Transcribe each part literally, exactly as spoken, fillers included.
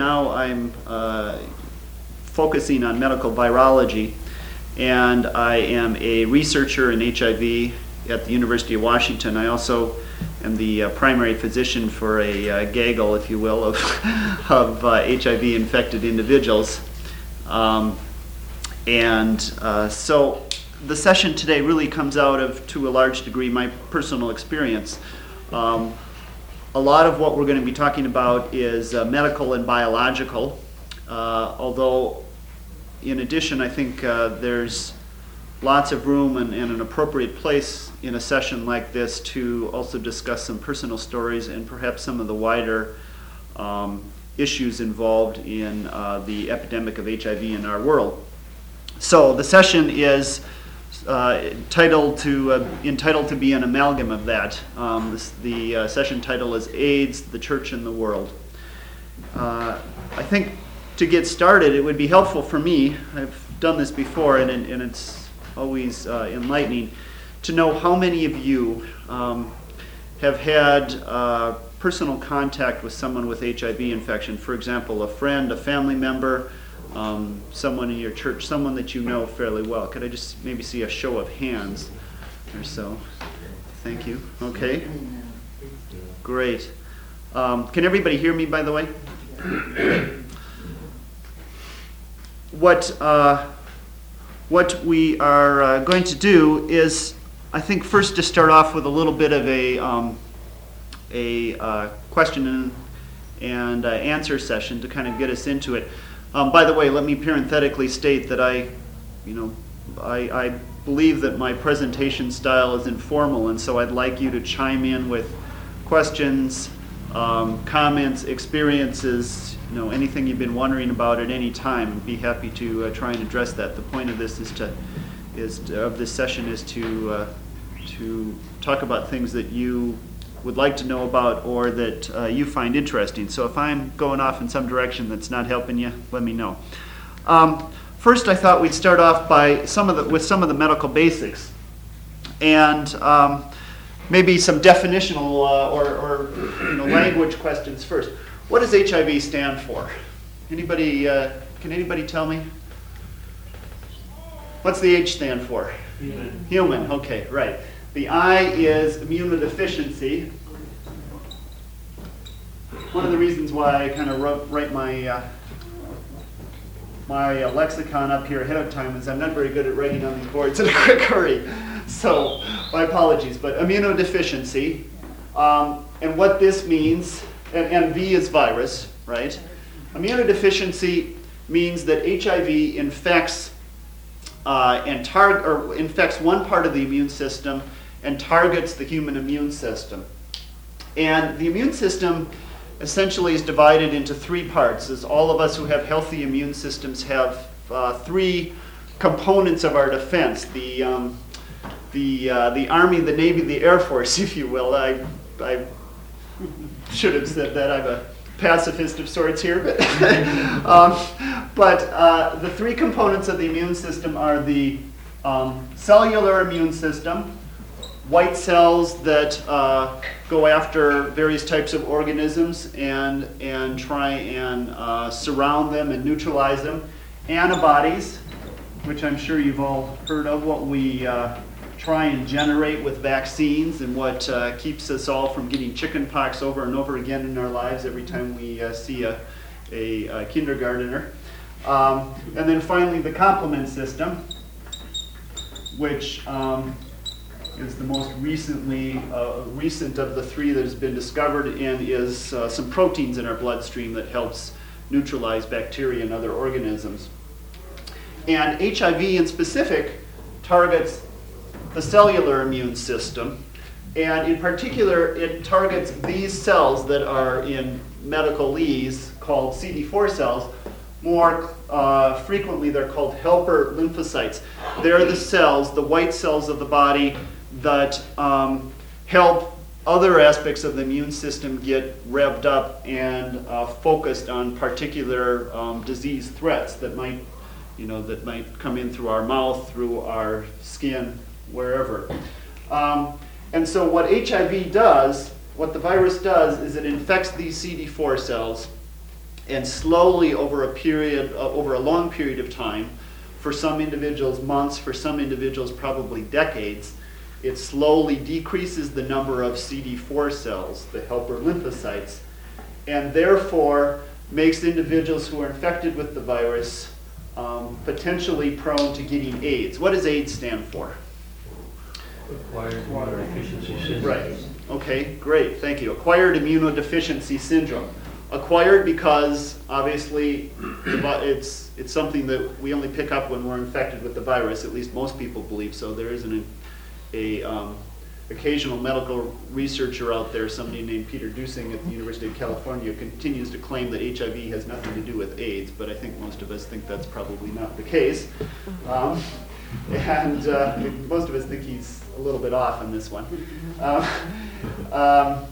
now I'm uh, focusing on medical virology, and I am a researcher in H I V at the University of Washington. I also am the uh, primary physician for a uh, gaggle, if you will, of, of uh, H I V infected individuals. Um, and uh, so the session today really comes out of, to a large degree, my personal experience. Um, a lot of what we're going to be talking about is uh, medical and biological, uh, although in addition I think uh, there's lots of room and, and an appropriate place in a session like this to also discuss some personal stories and perhaps some of the wider um, issues involved in uh, the epidemic of H I V in our world. So the session is uh, titled to uh, entitled to be an amalgam of that. Um, this, the uh, session title is AIDS, the Church and the World. Uh, I think to get started, it would be helpful for me, I've done this before and, and it's always uh, enlightening, to know how many of you um, have had uh, personal contact with someone with H I V infection. For example, a friend, a family member, um, someone in your church, someone that you know fairly well. Could I just maybe see a show of hands or so? Thank you. Okay. Great. Um, can everybody hear me, by the way? What, uh, what we are uh, going to do is, I think, first to start off with a little bit of a, um, a uh, question and, and uh, answer session to kind of get us into it. Um, by the way, let me parenthetically state that I, you know, I, I believe that my presentation style is informal, and so I'd like you to chime in with questions, um, comments, experiences, you know, anything you've been wondering about at any time. I'd be happy to uh, try and address that. The point of this is to, is to, of this session is to uh, to talk about things that you would like to know about or that uh, you find interesting. So if I'm going off in some direction that's not helping you, let me know. Um, first, I thought we'd start off by some of the with some of the medical basics, and um, maybe some definitional uh, or, or you know, language questions first. What does H I V stand for? Anybody? Uh, can anybody tell me? What's the H stand for? Human. Human. Okay, right. The I is immunodeficiency. One of the reasons why I kind of wrote, write my uh, my uh, lexicon up here ahead of time is I'm not very good at writing on these boards in a quick hurry. So my apologies. But immunodeficiency, um, and what this means, and, and V is virus, right? Immunodeficiency means that H I V infects uh, and tar- or infects one part of the immune system and targets the human immune system. And the immune system essentially is divided into three parts. As all of us who have healthy immune systems have uh, three components of our defense: the um, the uh, the Army, the Navy, the Air Force, if you will. I I should have said that. I'm a pacifist of sorts here, but um, but uh, the three components of the immune system are the um, cellular immune system, white cells that uh, go after various types of organisms and and try and uh, surround them and neutralize them, antibodies, which I'm sure you've all heard of, what we uh, try and generate with vaccines and what uh, keeps us all from getting chicken pox over and over again in our lives every time we uh, see a, a, a kindergartner. Um, and then finally the complement system, which um, is the most recently uh, recent of the three that has been discovered, and is uh, some proteins in our bloodstream that helps neutralize bacteria and other organisms. And H I V in specific targets the cellular immune system, and in particular it targets these cells that are in medicalese called C D four cells. More uh, frequently they're called helper lymphocytes. They're the cells, the white cells of the body that um, help other aspects of the immune system get revved up and uh, focused on particular um, disease threats that might, you know, that might come in through our mouth, through our skin, wherever. Um, and so what H I V does, what the virus does, is it infects these C D four cells, And slowly over a period, uh, over a long period of time, for some individuals months, for some individuals probably decades, it slowly decreases the number of C D four cells, the helper lymphocytes, and therefore makes individuals who are infected with the virus um, potentially prone to getting AIDS. What does AIDS stand for? Acquired immunodeficiency syndrome. Right. Okay, great. Thank you. Acquired immunodeficiency syndrome. Acquired because obviously it's it's something that we only pick up when we're infected with the virus. At least most people believe so. There is an a um, occasional medical researcher out there, somebody named Peter Dusing at the University of California, continues to claim that H I V has nothing to do with AIDS, but I think most of us think that's probably not the case. Um, and uh, most of us think he's a little bit off on this one. Uh, um,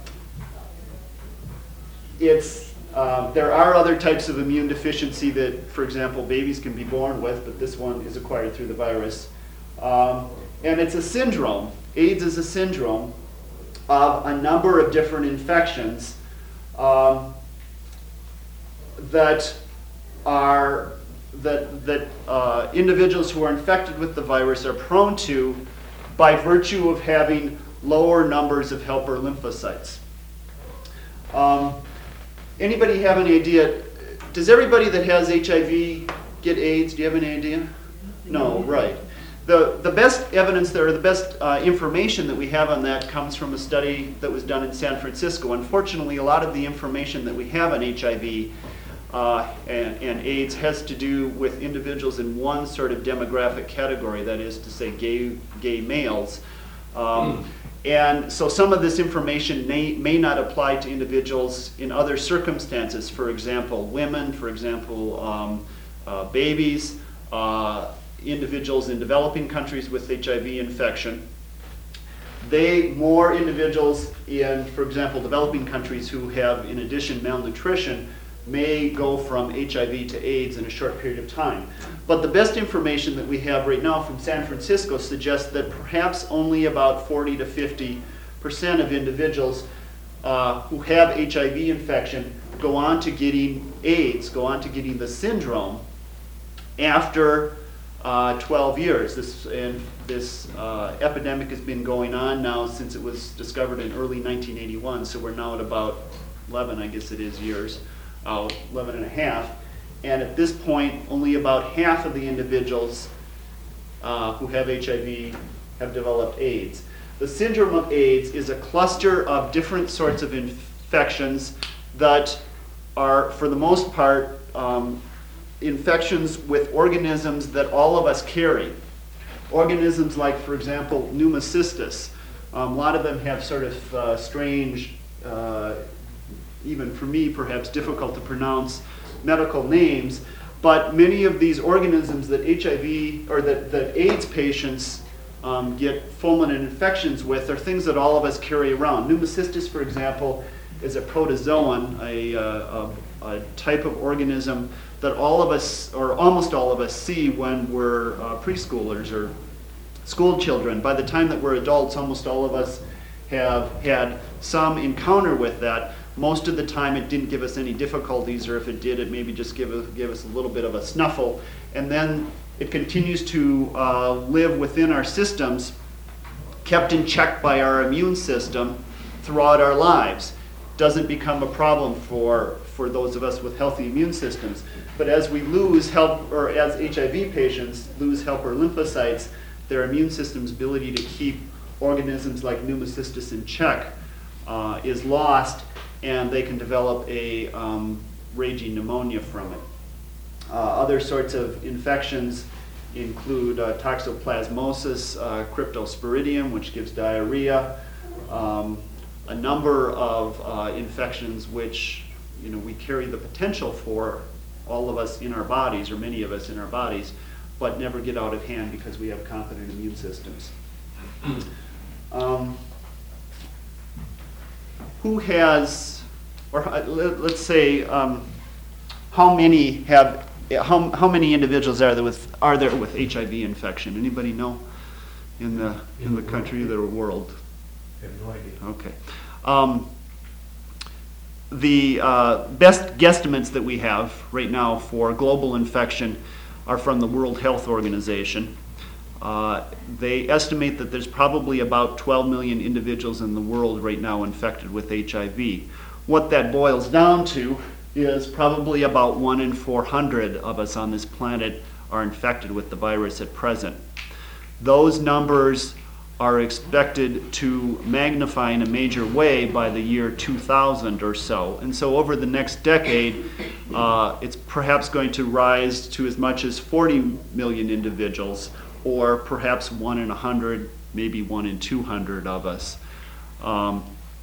it's uh, there are other types of immune deficiency that, for example, babies can be born with, but this one is acquired through the virus. Um, And it's a syndrome. AIDS is a syndrome of a number of different infections um, that are that that uh, individuals who are infected with the virus are prone to by virtue of having lower numbers of helper lymphocytes. Um, anybody have any idea? Does everybody that has H I V get AIDS? Do you have any idea? No, right. The, the best evidence there, or the best uh, information that we have on that comes from a study that was done in San Francisco. Unfortunately, a lot of the information that we have on H I V uh, and, and AIDS has to do with individuals in one sort of demographic category, that is to say gay, gay males. Um, and so some of this information may, may not apply to individuals in other circumstances. For example, women, for example, um, uh, babies, uh, individuals in developing countries with H I V infection. They, more individuals in, for example, developing countries who have, in addition, malnutrition, may go from H I V to AIDS in a short period of time. But the best information that we have right now from San Francisco suggests that perhaps only about forty to fifty percent of individuals uh, who have H I V infection go on to getting AIDS, go on to getting the syndrome after Uh, twelve years. This and this uh, epidemic has been going on now since it was discovered in early nineteen eighty-one. So we're now at about eleven, I guess it is, years, uh, eleven and a half. And at this point, only about half of the individuals uh, who have H I V have developed AIDS. The syndrome of AIDS is a cluster of different sorts of infections that are, for the most part, um, infections with organisms that all of us carry. Organisms like, for example, pneumocystis. Um, a lot of them have sort of uh, strange, uh, even for me perhaps difficult to pronounce medical names, but many of these organisms that H I V or that, that AIDS patients um, get fulminant infections with are things that all of us carry around. Pneumocystis, for example, is a protozoan, a, uh, a, a type of organism that all of us, or almost all of us, see when we're uh, preschoolers or school children. By the time that we're adults, almost all of us have had some encounter with that. Most of the time it didn't give us any difficulties, or if it did, it maybe just give us, give us a little bit of a snuffle. And then it continues to uh, live within our systems, kept in check by our immune system throughout our lives. Doesn't become a problem for, for those of us with healthy immune systems. But as we lose help, or as H I V patients lose helper lymphocytes, their immune system's ability to keep organisms like pneumocystis in check uh, is lost, and they can develop a um, raging pneumonia from it. Uh, other sorts of infections include uh, toxoplasmosis, uh, cryptosporidium, which gives diarrhea, um, a number of uh, infections which, you know, we carry the potential for, all of us in our bodies, or many of us in our bodies, but never get out of hand because we have competent immune systems. Um, who has, or uh, let, let's say, um, how many have, how, how many individuals are there with are there with H I V infection? Anybody know in the in the country, the world? I have no idea. Okay. Um, the uh, best guesstimates that we have right now for global infection are from the World Health Organization. Uh, they estimate that there's probably about twelve million individuals in the world right now infected with H I V. What that boils down to is probably about one in four hundred of us on this planet are infected with the virus at present. Those numbers are expected to magnify in a major way by the year two thousand or so. And so over the next decade, uh, it's perhaps going to rise to as much as forty million individuals, or perhaps one in a hundred, maybe one in two hundred of us. Um,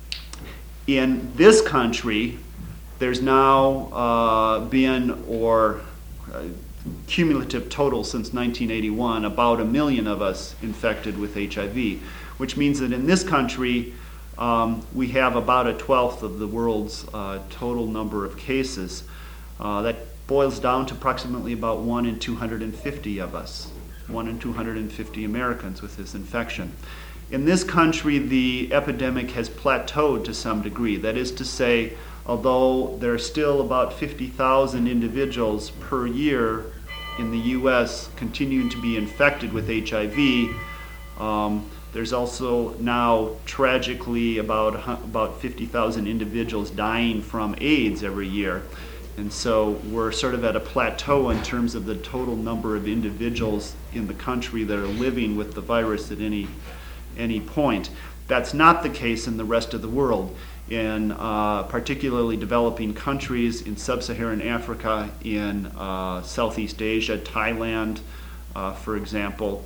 in this country, there's now uh, been, or uh, cumulative total since nineteen eighty-one, about a million of us infected with H I V, which means that in this country um, we have about a twelfth of the world's uh, total number of cases. Uh, that boils down to approximately about one in two hundred fifty of us, one in two hundred fifty Americans with this infection. In this country, the epidemic has plateaued to some degree. That is to say, although there are still about fifty thousand individuals per year in the U S continuing to be infected with H I V, um, there's also now tragically about about fifty thousand individuals dying from AIDS every year. And so we're sort of at a plateau in terms of the total number of individuals in the country that are living with the virus at any any point. That's not the case in the rest of the world. In uh, particularly developing countries in sub-Saharan Africa, in uh, Southeast Asia, Thailand, uh, for example,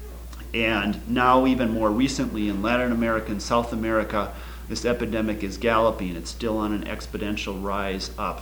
and now even more recently in Latin America and South America, this epidemic is galloping. It's still on an exponential rise up.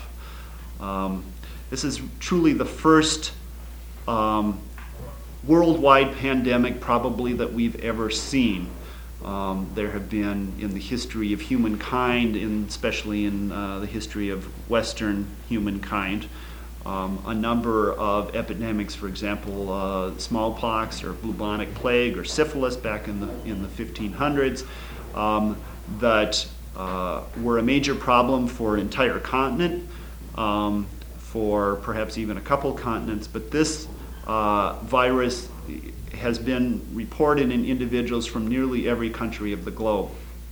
Um, this is truly the first um, worldwide pandemic probably that we've ever seen. Um, there have been, in the history of humankind, in, especially in uh, the history of Western humankind, um, a number of epidemics. For example, uh, smallpox or bubonic plague or syphilis back in the in the fifteen hundreds, um, that uh, were a major problem for an entire continent, um, for perhaps even a couple continents. But this uh, virus has been reported in individuals from nearly every country of the globe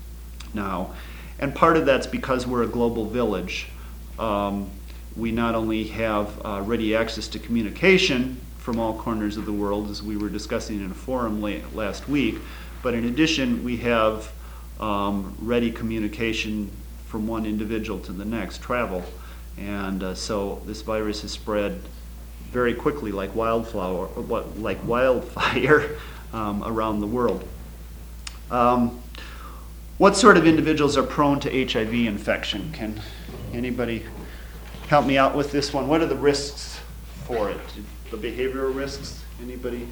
now. And part of that's because we're a global village. Um, we not only have uh, ready access to communication from all corners of the world, as we were discussing in a forum late, last week, but in addition we have um, ready communication from one individual to the next, travel. And uh, so this virus has spread very quickly, like wildflower, what like wildfire, um, around the world. Um, what sort of individuals are prone to H I V infection? Can anybody help me out with this one? What are the risks for it? The behavioral risks? Anybody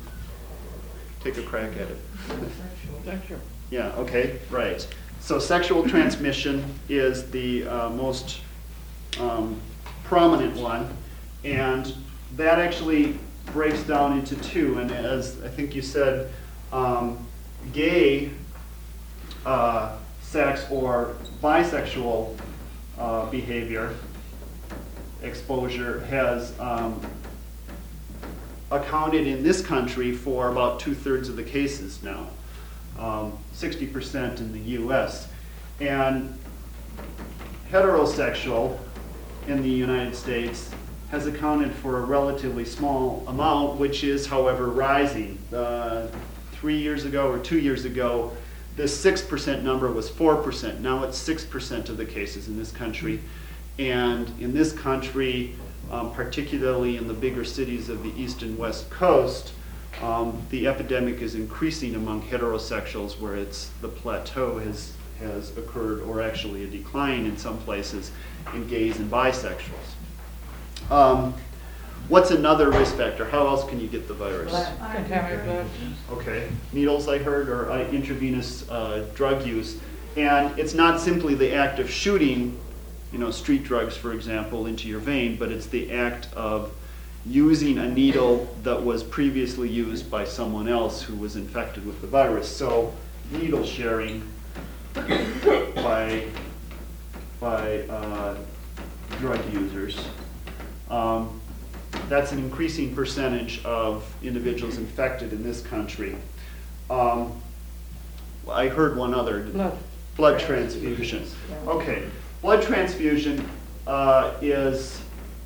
take a crack at it? Sexual. Yeah. Okay. Right. So sexual transmission is the uh, most um, prominent one, and that actually breaks down into two. And as I think you said, um, gay uh, sex or bisexual uh, behavior exposure has um, accounted in this country for about two-thirds of the cases now, um, sixty percent in the U S. And heterosexual in the United States has accounted for a relatively small amount, which is, however, rising. Uh, three years ago or two years ago, this six percent number was four percent. Now it's six percent of the cases in this country. And in this country, um, particularly in the bigger cities of the East and West Coast, um, the epidemic is increasing among heterosexuals, where it's the plateau has, has occurred, or actually a decline in some places, in gays and bisexuals. Um, what's another risk factor? How else can you get the virus? Contaminated blood. Okay, needles I heard, or uh, intravenous uh, drug use. And it's not simply the act of shooting, you know, street drugs, for example, into your vein, but it's the act of using a needle that was previously used by someone else who was infected with the virus. So needle sharing by by uh, drug users. Um, that's an increasing percentage of individuals infected in this country. Um, I heard one other. Blood. Blood transfusion. Okay, blood transfusion uh, is,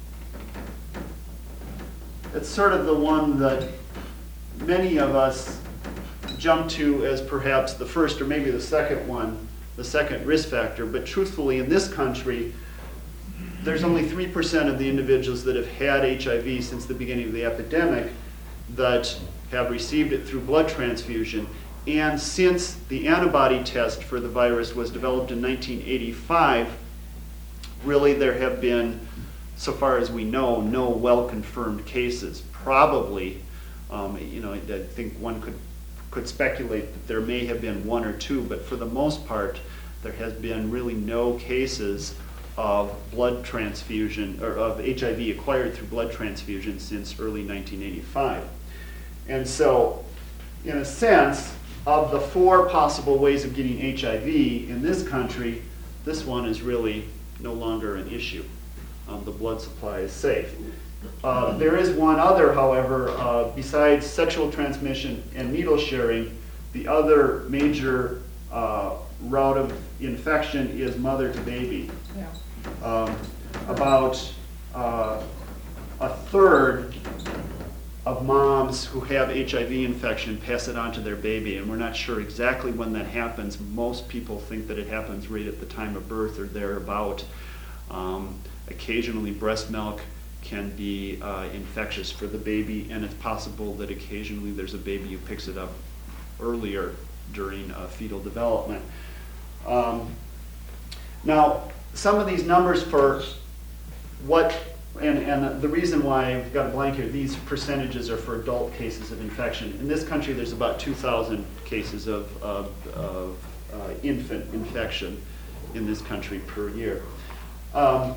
it's sort of the one that many of us jump to as perhaps the first or maybe the second one, the second risk factor. But truthfully, in this country, there's only three percent of the individuals that have had H I V since the beginning of the epidemic that have received it through blood transfusion. And since the antibody test for the virus was developed in nineteen eighty-five, really there have been, so far as we know, no well-confirmed cases. Probably, um, you know, I think one could could speculate that there may have been one or two, but for the most part, there has been really no cases of blood transfusion, or of H I V acquired through blood transfusion since early nineteen eighty-five. And so, in a sense, of the four possible ways of getting H I V in this country, this one is really no longer an issue. Um, the blood supply is safe. Uh, there is one other, however, uh, besides sexual transmission and needle sharing, the other major uh, route of infection is mother to baby. Yeah. Um, about uh, a third of moms who have H I V infection pass it on to their baby, and we're not sure exactly when that happens. Most people think that it happens right at the time of birth or thereabout. Um, occasionally breast milk can be uh, infectious for the baby, and it's possible that occasionally there's a baby who picks it up earlier during uh, fetal development. Um, now, some of these numbers for what, and, and the reason why I've got a blank here, these percentages are for adult cases of infection. In this country, there's about two thousand cases of, of, of uh, infant infection in this country per year. Um,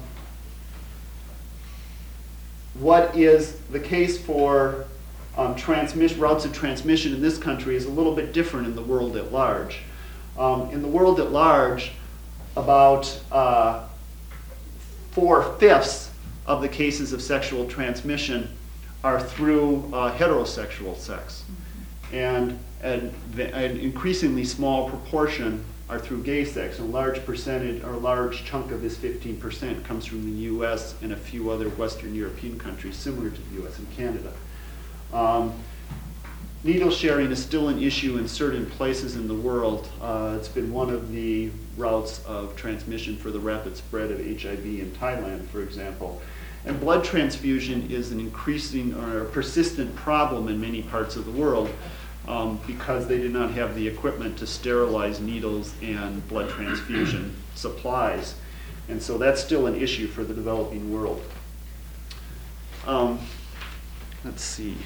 what is the case for um, transmission, routes of transmission in this country is a little bit different in the world at large. Um, in the world at large, about uh, four-fifths of the cases of sexual transmission are through uh, heterosexual sex. And an, an increasingly small proportion are through gay sex. And a large percentage, or a large chunk of this fifteen percent comes from the U S and a few other Western European countries similar to the U S and Canada. Um, Needle sharing is still an issue in certain places in the world. Uh, it's been one of the routes of transmission for the rapid spread of H I V in Thailand, for example. And blood transfusion is an increasing or a persistent problem in many parts of the world um, because they did not have the equipment to sterilize needles and blood transfusion supplies. And so that's still an issue for the developing world. Um, let's see.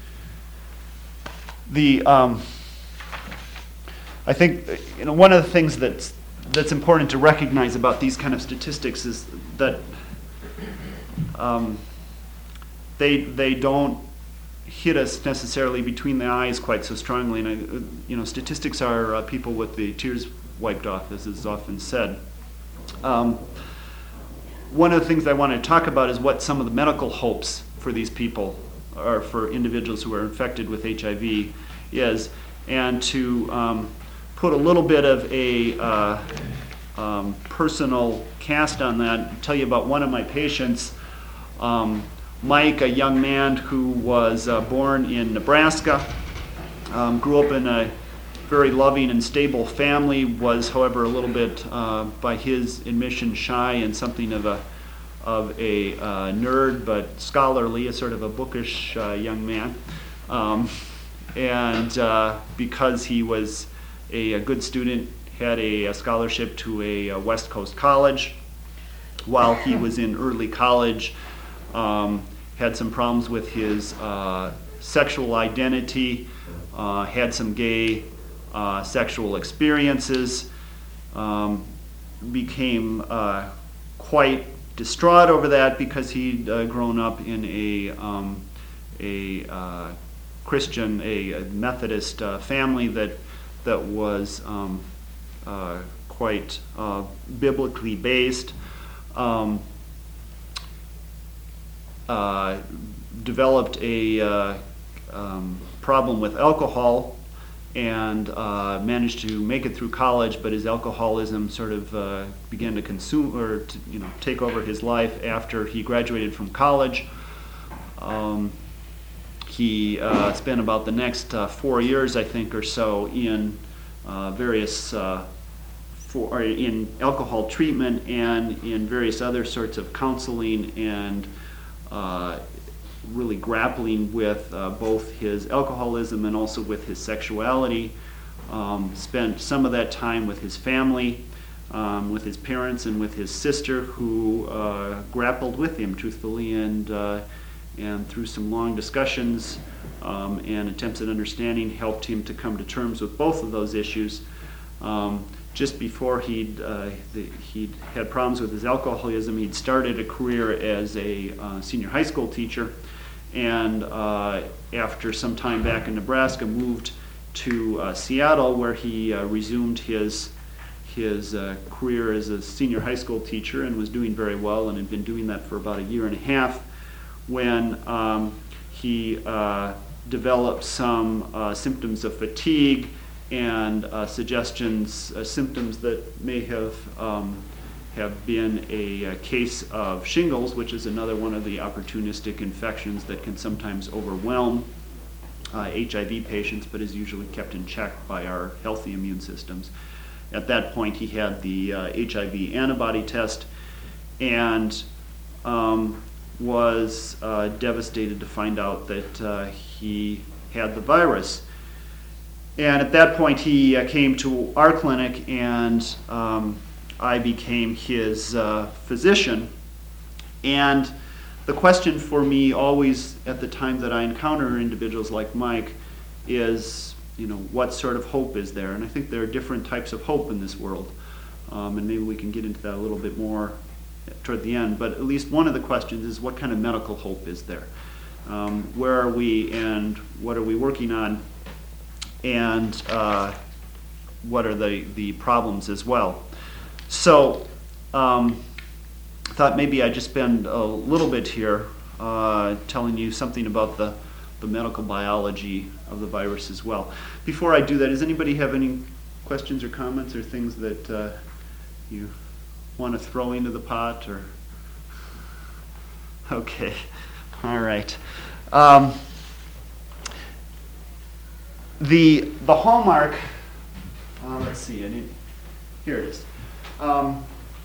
The, um, I think, you know, one of the things that's, that's important to recognize about these kind of statistics is that um, they, they don't hit us necessarily between the eyes quite so strongly. And, I, you know, statistics are uh, people with the tears wiped off, as is often said. Um, one of the things I want to talk about is what some of the medical hopes for these people or for individuals who are infected with H I V is, and to um, put a little bit of a uh, um, personal cast on that, tell you about one of my patients, um, Mike, a young man who was uh, born in Nebraska, um, grew up in a very loving and stable family, was, however, a little bit, uh, by his admission, shy and something of a of a uh, nerd, but scholarly, a sort of a bookish uh, young man. Um, and uh, because he was a, a good student, had a, a scholarship to a, a West Coast college. While he was in early college, um, had some problems with his uh, sexual identity, uh, had some gay uh, sexual experiences, um, became uh, quite distraught over that because he'd uh, grown up in a um, a uh, Christian, a, a Methodist uh, family that that was um, uh, quite uh, biblically based. Um, uh, developed a uh, um, problem with alcohol and uh, managed to make it through college, but his alcoholism sort of uh, began to consume or to, you know, take over his life after he graduated from college. Um, he uh, spent about the next uh, four years, I think, or so in uh, various uh, for or in alcohol treatment and in various other sorts of counseling and uh, really grappling with uh, both his alcoholism and also with his sexuality. Um, spent some of that time with his family, um, with his parents and with his sister, who uh, grappled with him truthfully, and uh, and through some long discussions um, and attempts at understanding helped him to come to terms with both of those issues. Um, just before he'd, uh, the, he'd had problems with his alcoholism, he'd started a career as a uh, senior high school teacher, and uh, after some time back in Nebraska, moved to uh, Seattle, where he uh, resumed his his uh, career as a senior high school teacher and was doing very well, and had been doing that for about a year and a half, when um, he uh, developed some uh, symptoms of fatigue and uh, suggestions, uh, symptoms that may have um, have been a, a case of shingles, which is another one of the opportunistic infections that can sometimes overwhelm uh, H I V patients, but is usually kept in check by our healthy immune systems. At that point, he had the uh, H I V antibody test and um, was uh, devastated to find out that uh, he had the virus. And at that point, he uh, came to our clinic, and um, I became his uh, physician. And the question for me always at the time that I encounter individuals like Mike is, you know, what sort of hope is there? And I think there are different types of hope in this world. Um, and maybe we can get into that a little bit more toward the end. But at least one of the questions is, what kind of medical hope is there? Um, where are we, and what are we working on? And uh, what are the, the problems as well? So um, I thought maybe I'd just spend a little bit here uh, telling you something about the, the medical biology of the virus as well. Before I do that, does anybody have any questions or comments or things that uh, you want to throw into the pot? Or okay, all right. Um, the the hallmark. Uh, let's see. I need, here it is. Um,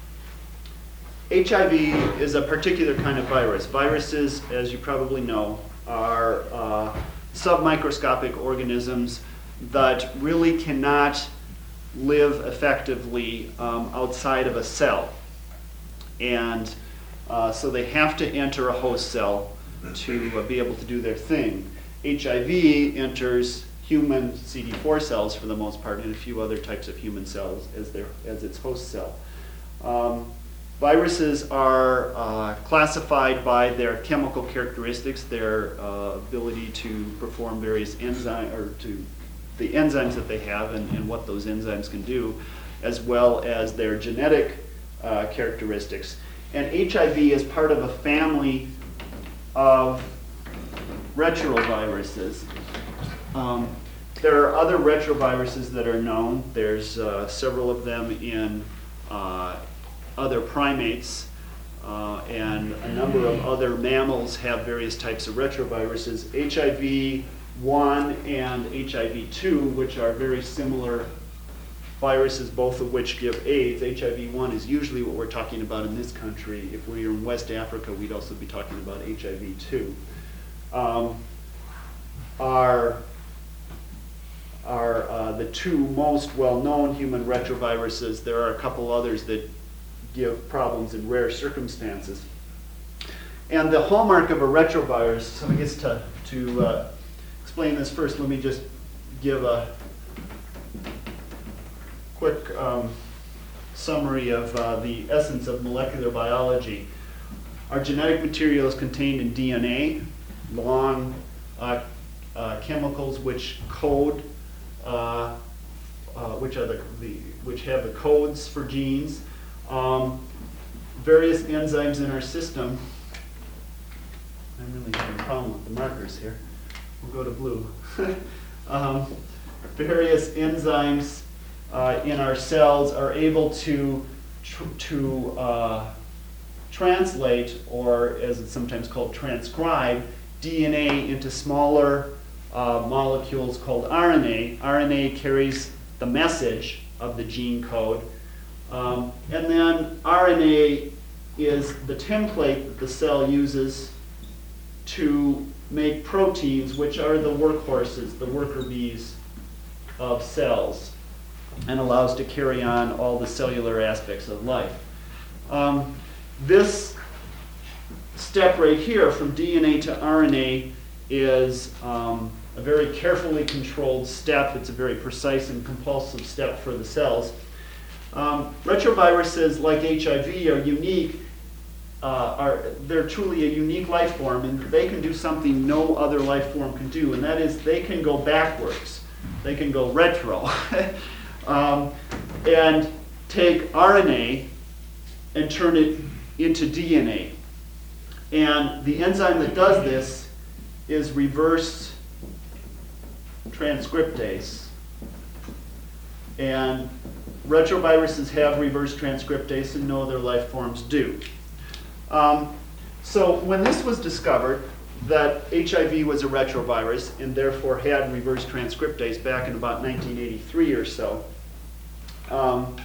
H I V is a particular kind of virus. Viruses, as you probably know, are uh, submicroscopic organisms that really cannot live effectively um, outside of a cell. And uh, so they have to enter a host cell to uh, be able to do their thing. H I V enters human C D four cells for the most part, and a few other types of human cells as their as its host cell. Um, viruses are uh, classified by their chemical characteristics, their uh, ability to perform various enzyme or to the enzymes that they have and, and what those enzymes can do, as well as their genetic uh, characteristics. And H I V is part of a family of retroviruses. Um, there are other retroviruses that are known. There's uh, several of them in uh, other primates, uh, and a number of other mammals have various types of retroviruses. H I V one and H I V two, which are very similar viruses, both of which give AIDS. H I V one is usually what we're talking about in this country. If we were in West Africa, we'd also be talking about H I V two. Um, are are uh, the two most well-known human retroviruses. There are a couple others that give problems in rare circumstances. And the hallmark of a retrovirus, so I guess to, to uh, explain this first, let me just give a quick um, summary of uh, the essence of molecular biology. Our genetic material is contained in D N A, long uh, uh, chemicals which code uh, uh, which are the, the which have the codes for genes, um, various enzymes in our system. I'm really having a problem with the markers here. We'll go to blue. um, various enzymes uh, in our cells are able to tr to uh, translate, or as it's sometimes called, transcribe D N A into smaller uh, molecules called R N A. R N A carries the message of the gene code, um, and then R N A is the template that the cell uses to make proteins, which are the workhorses, the worker bees of cells, and allows to carry on all the cellular aspects of life. Um, this step right here, from D N A to R N A, is um, a very carefully controlled step. It's a very precise and compulsive step for the cells. Um, retroviruses, like H I V, are unique. Uh, are they're truly a unique life form, and they can do something no other life form can do, and that is they can go backwards. They can go retro, um, and take R N A and turn it into D N A. And the enzyme that does this is reverse transcriptase. And retroviruses have reverse transcriptase, and no other life forms do. Um, so when this was discovered, that H I V was a retrovirus and therefore had reverse transcriptase back in about nineteen eighty-three or so, um,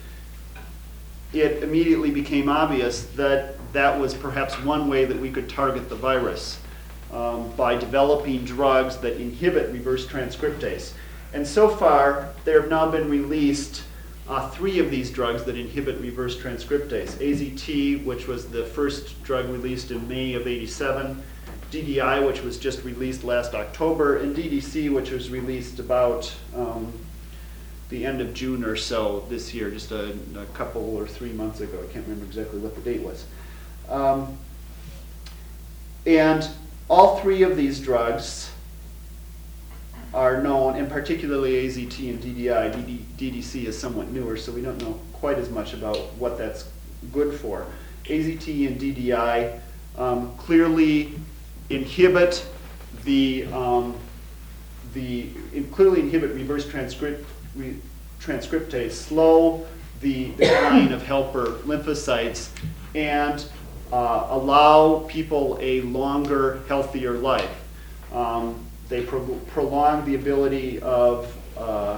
it immediately became obvious that that was perhaps one way that we could target the virus, um, by developing drugs that inhibit reverse transcriptase. And so far, there have now been released Uh, three of these drugs that inhibit reverse transcriptase. A Z T, which was the first drug released in May of eighty-seven, D D I, which was just released last October, and D D C, which was released about um, the end of June or so this year, just a, a couple or three months ago. I can't remember exactly what the date was. Um, and all three of these drugs are known, and particularly A Z T and D D I. D D C is somewhat newer, so we don't know quite as much about what that's good for. A Z T and D D I um, clearly inhibit the, um, the it clearly inhibit reverse transcript, re, transcriptase, slow the decline of helper lymphocytes, and uh, allow people a longer, healthier life. Um, They pro prolong the ability of, uh,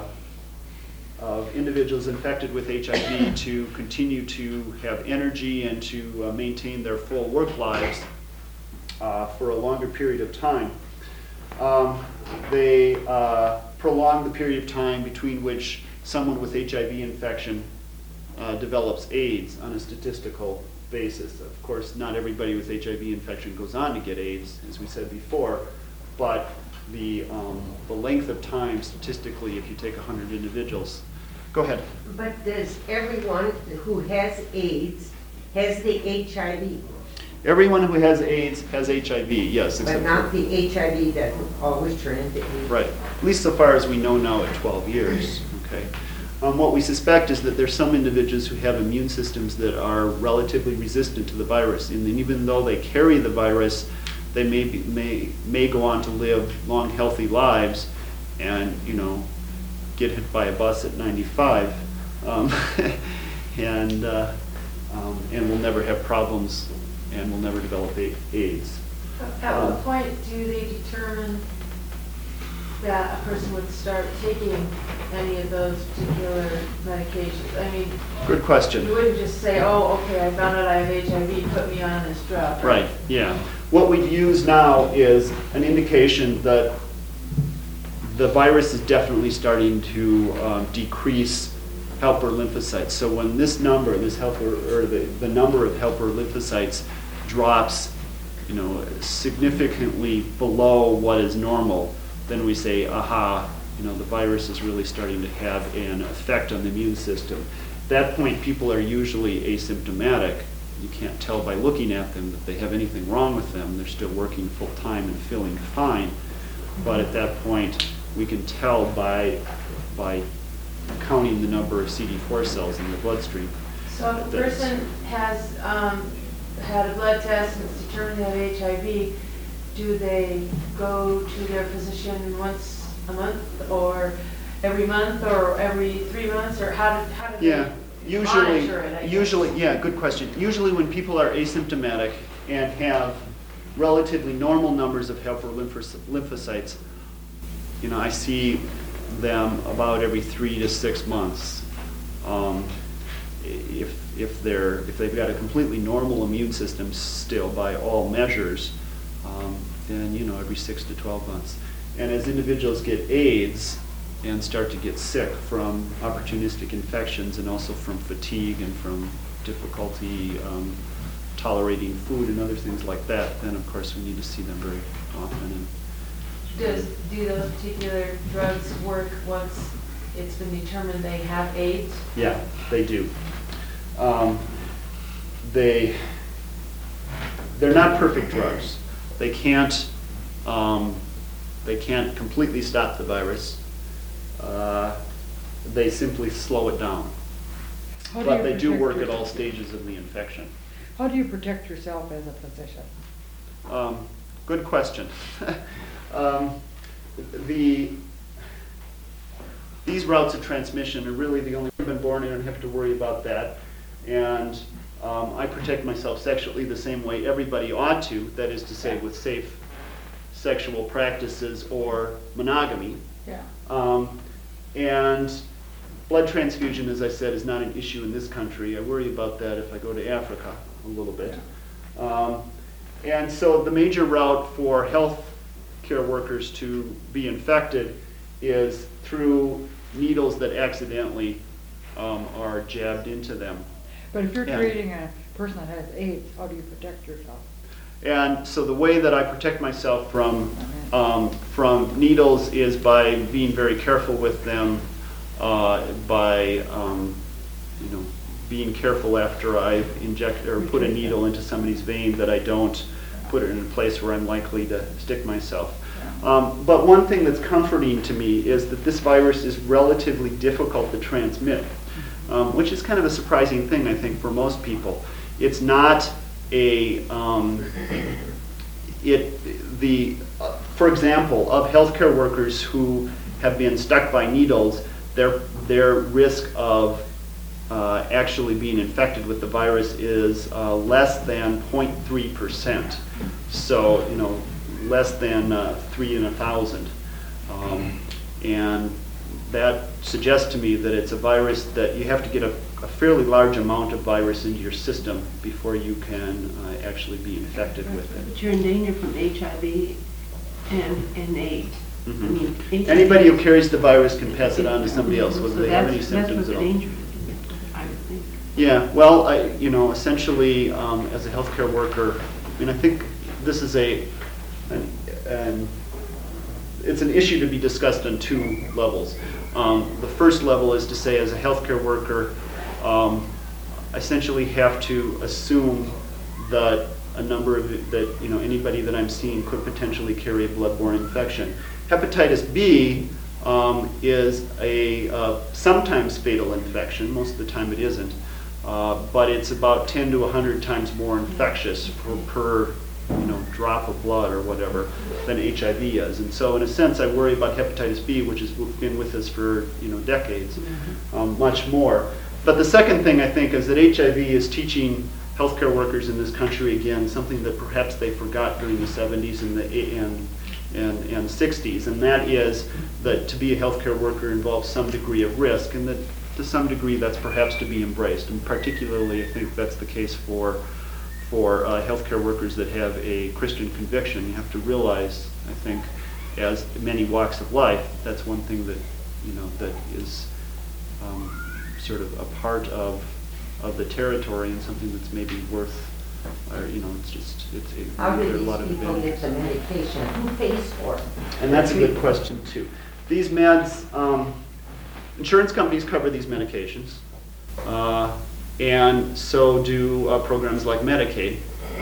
of individuals infected with H I V to continue to have energy and to uh, maintain their full work lives uh, for a longer period of time. Um, they uh, prolong the period of time between which someone with H I V infection uh, develops AIDS on a statistical basis. Of course, not everybody with H I V infection goes on to get AIDS, as we said before, but the, um, the length of time statistically, if you take one hundred individuals. Go ahead. But does everyone who has AIDS has the H I V? Everyone who has AIDS has H I V, yes. But not the H I V that always turn into AIDS? Right, at least so far as we know now at twelve years, okay? Um, what we suspect is that there's some individuals who have immune systems that are relatively resistant to the virus, and then even though they carry the virus, they may, be, may, may go on to live long, healthy lives and, you know, get hit by a bus at ninety-five um, and, uh, um, and will never have problems and will never develop AIDS. At Um, what point do they determine that a person would start taking any of those particular medications? I mean, Good question. you wouldn't just say, oh, okay, I found out I have H I V, put me on this drug. Right, yeah. What we've used now is an indication that the virus is definitely starting to um, decrease helper lymphocytes. So when this number, this helper, or the, the number of helper lymphocytes drops, you know, significantly below what is normal, then we say, aha, you know, the virus is really starting to have an effect on the immune system. At that point, people are usually asymptomatic. You can't tell by looking at them that they have anything wrong with them. They're still working full time and feeling fine. But at that point, we can tell by, by counting the number of C D four cells in the bloodstream. So if a That's- person has um, had a blood test and it's determined they have H I V, do they go to their physician once a month or every month or every three months or how do, how do they Yeah, usually, monitor it? I guess? usually, yeah, good question. Usually when people are asymptomatic and have relatively normal numbers of helper lymphos- lymphocytes, you know, I see them about every three to six months. Um, if, if they're, if they've got a completely normal immune system still by all measures, um, then, you know, every six to twelve months. And as individuals get AIDS and start to get sick from opportunistic infections and also from fatigue and from difficulty um, tolerating food and other things like that, then of course we need to see them very often. And Does, do those particular drugs work once it's been determined they have AIDS? yeah, they do. Um, they, they're not perfect drugs. They can't, um, they can't completely stop the virus. Uh, they simply slow it down. How do But you they do protect work at yourself? all stages of the infection. How do you protect yourself as a physician? Um, good question. um, the, these routes of transmission are really the only, I've been born and I don't have to worry about that. And um, I protect myself sexually the same way everybody ought to, that is to say with safe sexual practices or monogamy. Yeah. Um, and blood transfusion, as I said, is not an issue in this country. I worry about that if I go to Africa a little bit. Um, and so the major route for health care workers to be infected is through needles that accidentally um, are jabbed into them. But if you're Yeah. treating a person that has AIDS, how do you protect yourself? And so the way that I protect myself from um, from needles is by being very careful with them, uh, by um, you know being careful after I inject or put a needle into somebody's vein that I don't put it in a place where I'm likely to stick myself. Um, but one thing that's comforting to me is that this virus is relatively difficult to transmit, um, which is kind of a surprising thing, I think, for most people. It's not a, um, it, the, uh, for example, of healthcare workers who have been stuck by needles, their, their risk of uh, actually being infected with the virus is uh, less than zero point three percent. So, you know, less than uh, three in a thousand. Um, and that suggests to me that it's a virus that you have to get a, a fairly large amount of virus into your system before you can uh, actually be infected with it. But you're in danger from H I V and, and AIDS. I Mhm. mean, H I V Anybody who carries the virus can pass it on to somebody else, whether So they have any that's- that's symptoms what at the all. danger is, I would think. Yeah, well, I, you know, essentially, um, as a healthcare worker, I mean, I think this is a, an, an, it's an issue to be discussed on two levels. Um, the first level is to say, as a healthcare worker, um, I essentially have to assume that a number of, that, you know, anybody that I'm seeing could potentially carry a bloodborne infection. Hepatitis B um, is a uh, sometimes fatal infection, most of the time it isn't, uh, but it's about ten to one hundred times more infectious per, per you know, drop of blood or whatever than H I V is. And so in a sense I worry about hepatitis B, which has been with us for you know decades, um, much more. But the second thing I think is that H I V is teaching healthcare workers in this country again something that perhaps they forgot during the seventies and the and and, and sixties, and that is that to be a healthcare worker involves some degree of risk, and that to some degree that's perhaps to be embraced. And particularly I think that's the case for for uh, healthcare workers that have a Christian conviction. You have to realize, I think, as many walks of life, that's one thing that you know that is um, sort of a part of of the territory and something that's maybe worth, or you know, it's just it's a, How there are do a lot these of people get advantages. the medication? Who pays for it? And that's a good question too. These meds, um, insurance companies cover these medications, uh, and so do uh, programs like Medicaid.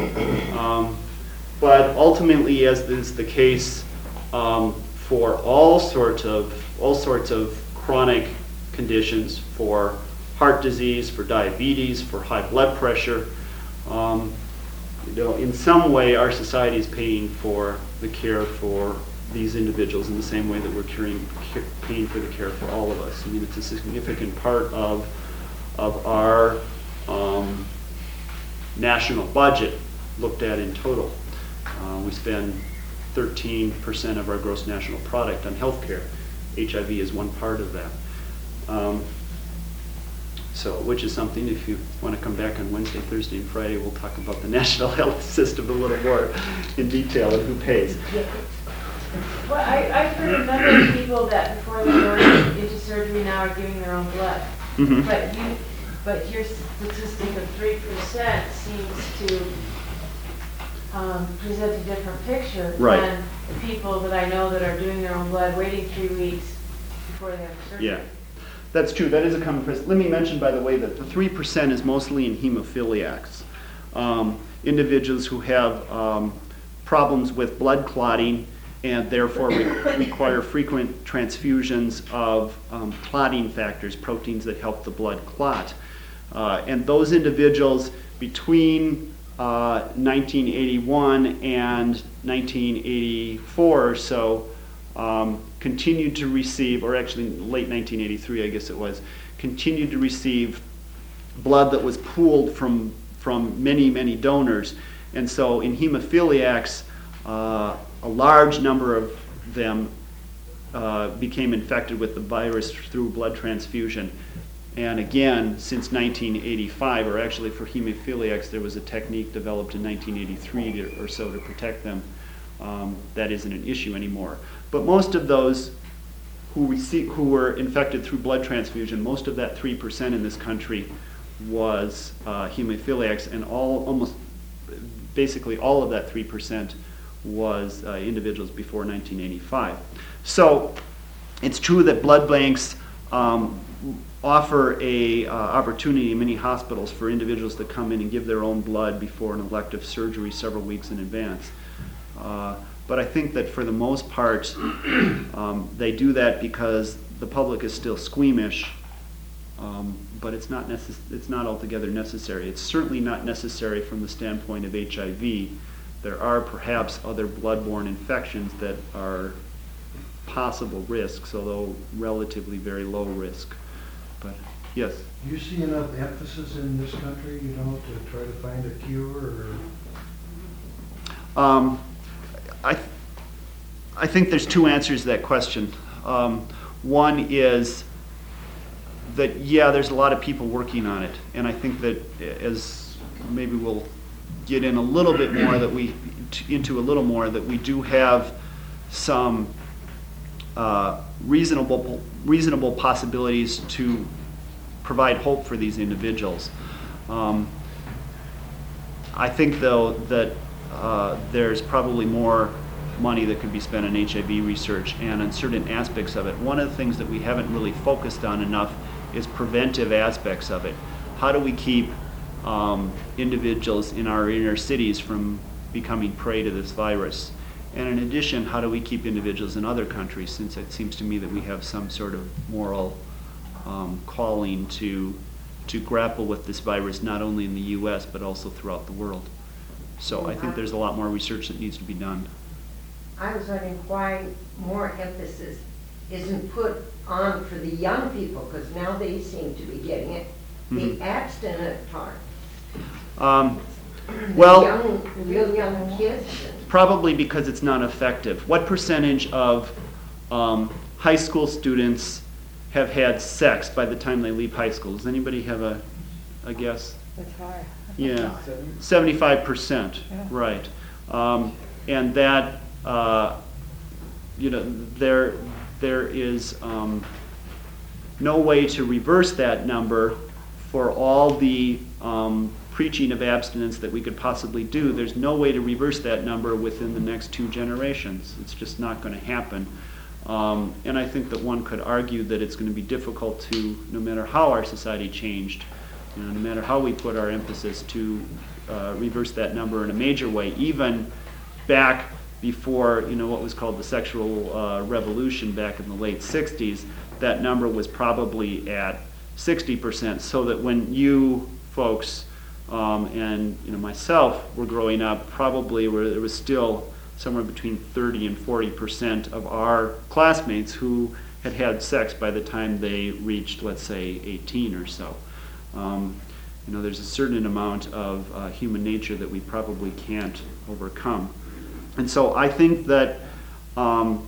Um, but ultimately, as is the case um, for all sorts of all sorts of chronic conditions, for heart disease, for diabetes, for high blood pressure. Um, you know, in some way, our society is paying for the care for these individuals in the same way that we're caring, ca- paying for the care for all of us. I mean, it's a significant part of of our um, national budget looked at in total. Uh, we spend thirteen percent of our gross national product on health care. H I V is one part of that. Um, so, which is something, if you want to come back on Wednesday, Thursday, and Friday, we'll talk about the national health system a little more in detail and who pays. Well, I, I've heard a number of people that before they go into surgery now are giving their own blood. Mhm. But you, but your statistic of three percent seems to um, present a different picture Right. than the people that I know that are doing their own blood, waiting three weeks before they have surgery. Yeah, that's true. That is a common practice. Let me mention, by the way, that the three percent is mostly in hemophiliacs, um, individuals who have um, problems with blood clotting and therefore re- require frequent transfusions of um, clotting factors, proteins that help the blood clot. Uh, and those individuals between uh, nineteen eighty-one and nineteen eighty-four or so um, continued to receive, or actually late nineteen eighty-three I guess it was, continued to receive blood that was pooled from, from many, many donors. And so in hemophiliacs, uh, a large number of them uh, became infected with the virus through blood transfusion. And again, since nineteen eighty-five, or actually for hemophiliacs, there was a technique developed in nineteen eighty-three to, or so to protect them. Um, that isn't an issue anymore. But most of those who, received, who were infected through blood transfusion, most of that three percent in this country was uh, hemophiliacs, and all almost basically all of that three percent was uh, individuals before nineteen eighty-five. So it's true that blood banks um, offer a uh, opportunity in many hospitals for individuals to come in and give their own blood before an elective surgery several weeks in advance. Uh, but I think that for the most part, um, they do that because the public is still squeamish, um, but it's not necess- it's not altogether necessary. It's certainly not necessary from the standpoint of H I V. There are perhaps other bloodborne infections that are possible risks, although relatively very low risk. But yes. Do you see enough emphasis in this country, you know, to try to find a cure, or? Um, I, th- I think there's two answers to that question. Um, one is that, yeah, there's a lot of people working on it, and I think that as maybe we'll get in a little bit more, that we t- into a little more, that we do have some uh, reasonable reasonable possibilities to provide hope for these individuals. Um, I think, though, that uh, there's probably more money that could be spent on H I V research and on certain aspects of it. One of the things that we haven't really focused on enough is preventive aspects of it. How do we keep um, individuals in our inner cities from becoming prey to this virus? And in addition, how do we keep individuals in other countries, since it seems to me that we have some sort of moral um, calling to to grapple with this virus, not only in the U S, but also throughout the world. So I think there's a lot more research that needs to be done. I was wondering why more emphasis isn't put on for the young people, because now they seem to be getting it, the Mhm. abstinent part. Um, The well, young, real young kids. probably because it's not effective. What percentage of um, high school students have had sex by the time they leave high school? Does anybody have a, a guess? That's high. Yeah, seventy-five percent, Yeah. right. Um, and that, uh, you know, there, there is um, no way to reverse that number for all the um, preaching of abstinence that we could possibly do. There's no way to reverse that number within the next two generations. It's just not going to happen. Um, and I think that one could argue that it's going to be difficult to, no matter how our society changed, you know, no matter how we put our emphasis, to uh, reverse that number in a major way, even back before, you know, what was called the sexual uh, revolution back in the late sixties. that number was probably at sixty percent, so that when you folks um, and you know myself were growing up, probably where there was still somewhere between thirty and forty percent of our classmates who had had sex by the time they reached, let's say, eighteen or so. Um, you know, there's a certain amount of uh, human nature that we probably can't overcome. And so I think that um,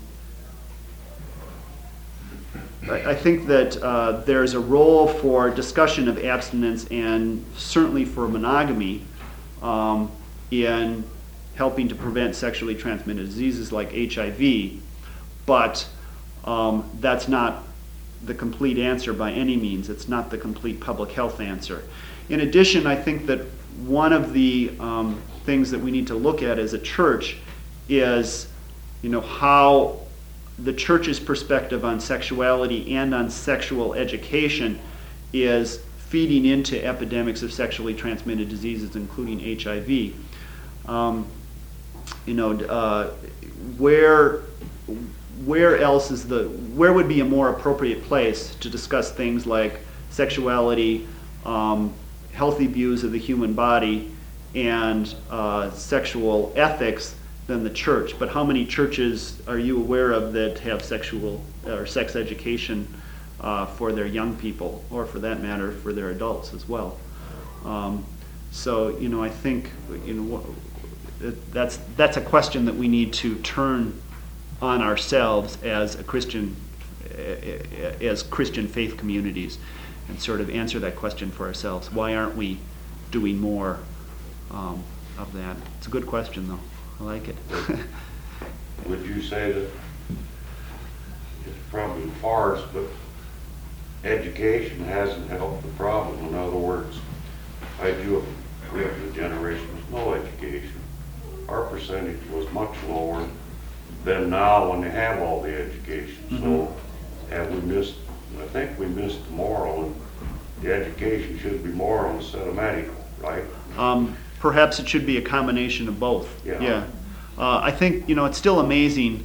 I, I think that uh, there's a role for discussion of abstinence and certainly for monogamy um, in helping to prevent sexually transmitted diseases like H I V, but um, that's not the complete answer by any means. It's not the complete public health answer. In addition, I think that one of the um, things that we need to look at as a church is, you know, how the church's perspective on sexuality and on sexual education is feeding into epidemics of sexually transmitted diseases, including H I V. Um, you know, uh, where where else is the where would be a more appropriate place to discuss things like sexuality, um, healthy views of the human body, and uh, sexual ethics than the church? But how many churches are you aware of that have sexual or sex education uh, for their young people, or for that matter, for their adults as well? Um, so, you know, I think, you know, that's that's a question that we need to turn on ourselves as a Christian, as Christian faith communities, and sort of answer that question for ourselves. Why aren't we doing more um, of that? It's a good question, though. I like it. Would you say that it's probably a farce, but education hasn't helped the problem? In other words, I grew up in a generation with no education. Our percentage was much lower than now when they have all the education. Mm-hmm. So have we missed, I think we missed the moral, and the education should be moral instead of medical, right? Um, perhaps it should be a combination of both. Yeah. yeah. Uh, I think, you know, it's still amazing.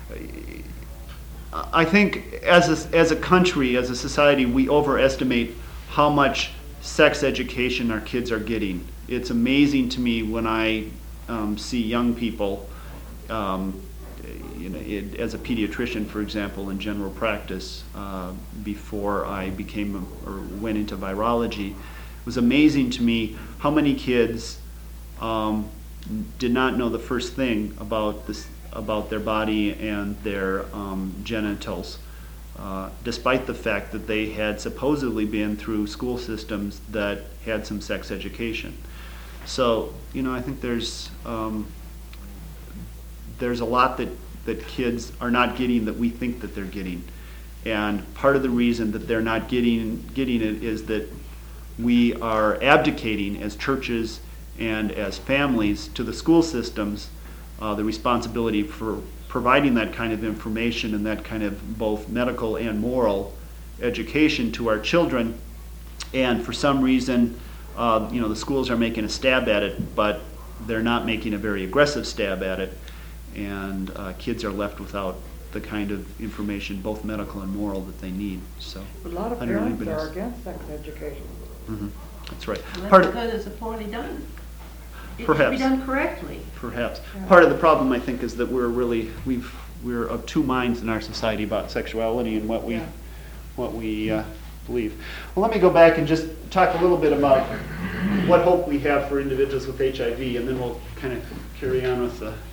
I think as a, as a country, as a society, we overestimate how much sex education our kids are getting. It's amazing to me when I um, see young people, um, you know, it, as a pediatrician, for example, in general practice, uh, before I became a, or went into virology, it was amazing to me how many kids um, did not know the first thing about this, about their body and their um, genitals, uh, despite the fact that they had supposedly been through school systems that had some sex education. So, you know, I think there's um, there's a lot that, that kids are not getting that we think that they're getting. And part of the reason that they're not getting getting it is that we are abdicating as churches and as families to the school systems uh, the responsibility for providing that kind of information and that kind of both medical and moral education to our children. And for some reason, uh, you know, the schools are making a stab at it, but they're not making a very aggressive stab at it. And uh, kids are left without the kind of information, both medical and moral, that they need. So A lot of I don't know parents anybody are else. against sex education. Mm-hmm. That's right. Well, Part that's of, because it's poorly done. It should Perhaps. be done correctly. perhaps Yeah. part of the problem, I think, is that we're really we've we're of two minds in our society about sexuality and what we Yeah. what we uh, believe. Well, let me go back and just talk a little bit about what hope we have for individuals with H I V, and then we'll kind of carry on with the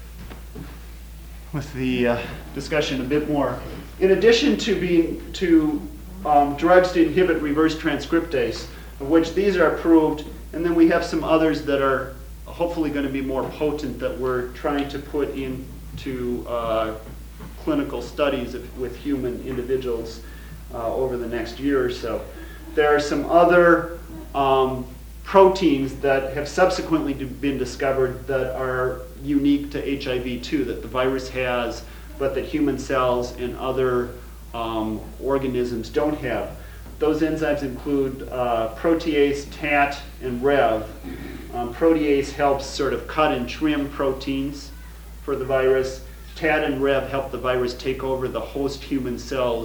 with the uh, discussion a bit more. In addition to being to um, drugs to inhibit reverse transcriptase, of which these are approved, and then we have some others that are hopefully going to be more potent that we're trying to put into uh, clinical studies of, with human individuals uh, over the next year or so. There are some other um, proteins that have subsequently been discovered that are unique to H I V too, that the virus has, but that human cells and other um, organisms don't have. Those enzymes include uh, protease, T A T, and Rev. Um, protease helps sort of cut and trim proteins for the virus. T A T and Rev help the virus take over the host human cells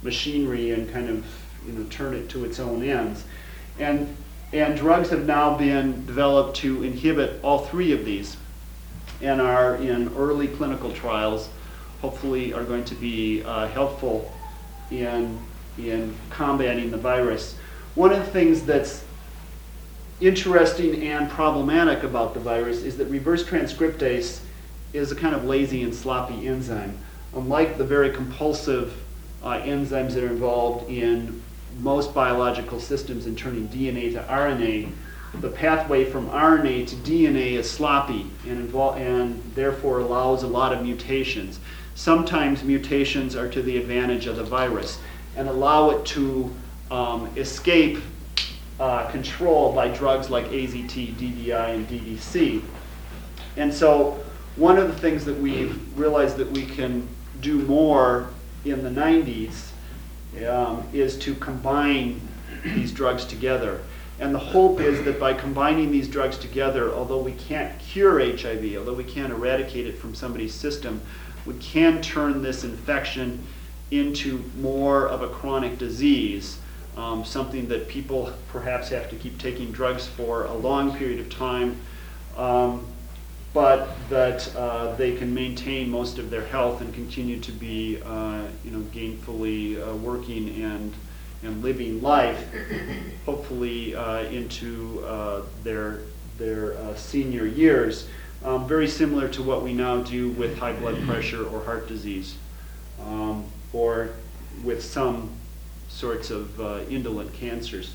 machinery and kind of, you know, turn it to its own ends. And, and drugs have now been developed to inhibit all three of these and are in early clinical trials, hopefully are going to be uh, helpful in, in combating the virus. One of the things that's interesting and problematic about the virus is that reverse transcriptase is a kind of lazy and sloppy enzyme. Unlike the very compulsive uh, enzymes that are involved in most biological systems in turning D N A to R N A, the pathway from R N A to D N A is sloppy and, invol- and therefore allows a lot of mutations. Sometimes mutations are to the advantage of the virus and allow it to um, escape uh, control by drugs like A Z T, D D I, and D D C. And so one of the things that we've realized that we can do more in the nineties um, is to combine these drugs together. And the hope is that by combining these drugs together, although we can't cure H I V, although we can't eradicate it from somebody's system, we can turn this infection into more of a chronic disease, um, something that people perhaps have to keep taking drugs for a long period of time, um, but that uh, they can maintain most of their health and continue to be, uh, you know, gainfully uh, working and and living life, hopefully uh, into uh, their their uh, senior years. Um, very similar to what we now do with high blood pressure or heart disease, um, or with some sorts of uh, indolent cancers.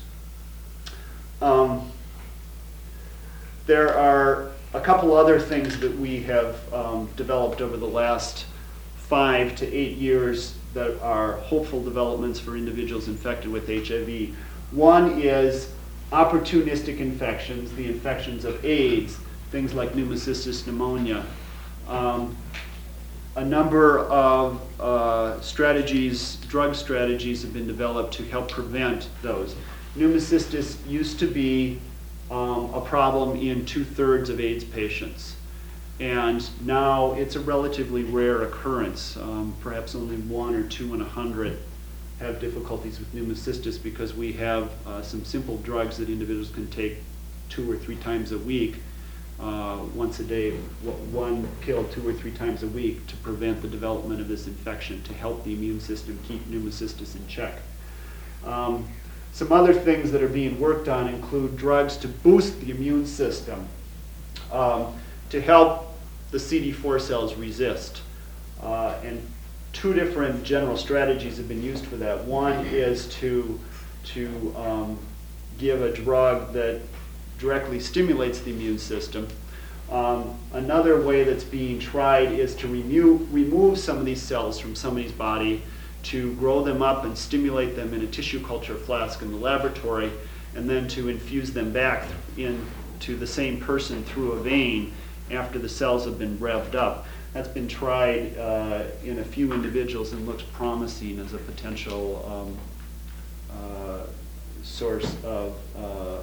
Um, there are a couple other things that we have um, developed over the last five to eight years that are hopeful developments for individuals infected with H I V. One is opportunistic infections, the infections of AIDS, things like pneumocystis pneumonia. Um, a number of uh, strategies, drug strategies have been developed to help prevent those. Pneumocystis used to be um, a problem in two-thirds of AIDS patients. And now it's a relatively rare occurrence. Um, perhaps only one or two in a hundred have difficulties with pneumocystis because we have uh, some simple drugs that individuals can take two or three times a week, uh, once a day, one pill two or three times a week to prevent the development of this infection, to help the immune system keep pneumocystis in check. Um, some other things that are being worked on include drugs to boost the immune system, um, to help the C D four cells resist. Uh, and two different general strategies have been used for that. One is to, to um, give a drug that directly stimulates the immune system. Um, another way that's being tried is to remove, remove some of these cells from somebody's body, to grow them up and stimulate them in a tissue culture flask in the laboratory, and then to infuse them back into the same person through a vein after the cells have been revved up. That's been tried uh, in a few individuals and looks promising as a potential um, uh, source of, uh,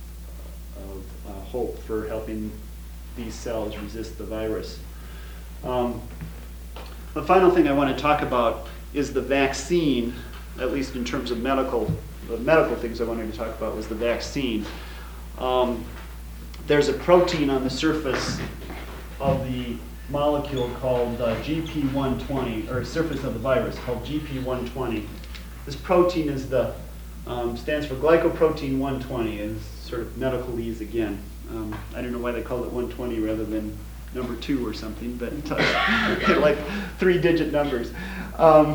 of uh, hope for helping these cells resist the virus. Um, the final thing I want to talk about is the vaccine, at least in terms of medical, the medical things I wanted to talk about was the vaccine. Um, there's a protein on the surface of the molecule called uh, G P one twenty, or surface of the virus called G P one twenty. This protein is the, um, stands for glycoprotein one twenty, is sort of medicalese again. Um, I don't know why they called it one twenty rather than number two or something, but uh, like three digit numbers. Um,